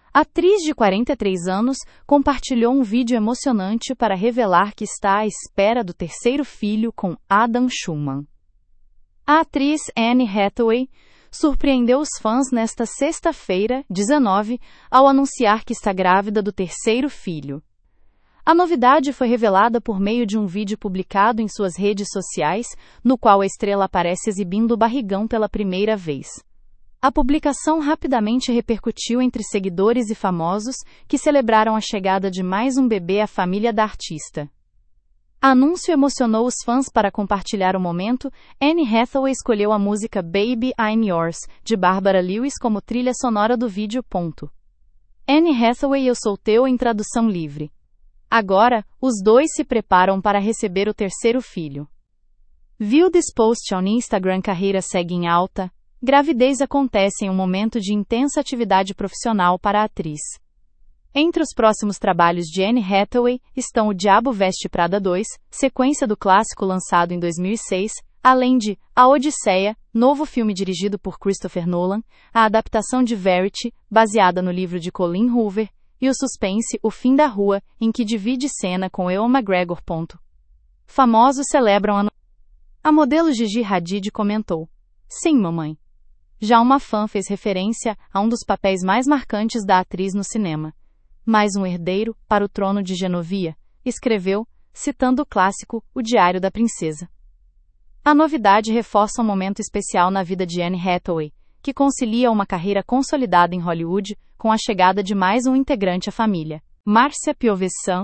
A atriz de 43 anos compartilhou um vídeo emocionante para revelar que está à espera do terceiro filho com Adam Schulman. A atriz Anne Hathaway surpreendeu os fãs nesta sexta-feira, 19, ao anunciar que está grávida do terceiro filho. A novidade foi revelada por meio de um vídeo publicado em suas redes sociais, no qual a estrela aparece exibindo o barrigão pela primeira vez. A publicação rapidamente repercutiu entre seguidores e famosos que celebraram a chegada de mais um bebê à família da artista. O anúncio emocionou os fãs. Para compartilhar o momento, Anne Hathaway escolheu a música Baby I'm Yours, de Barbara Lewis, como trilha sonora do vídeo. Anne Hathaway, eu sou teu, em tradução livre. Agora, os dois se preparam para receber o terceiro filho. Viu this post on Instagram? Carreira segue em alta. Gravidez acontece em um momento de intensa atividade profissional para a atriz. Entre os próximos trabalhos de Anne Hathaway estão O Diabo Veste Prada 2, sequência do clássico lançado em 2006, além de A Odisseia, novo filme dirigido por Christopher Nolan, a adaptação de Verity, baseada no livro de Colleen Hoover, e o suspense O Fim da Rua, em que divide cena com Ewan McGregor. Famosos celebram a modelo Gigi Hadid comentou: "Sim, mamãe." Já uma fã fez referência a um dos papéis mais marcantes da atriz no cinema. "Mais um herdeiro para o trono de Genovia", escreveu, citando o clássico O Diário da Princesa. A novidade reforça um momento especial na vida de Anne Hathaway, que concilia uma carreira consolidada em Hollywood com a chegada de mais um integrante à família. Márcia Piovesan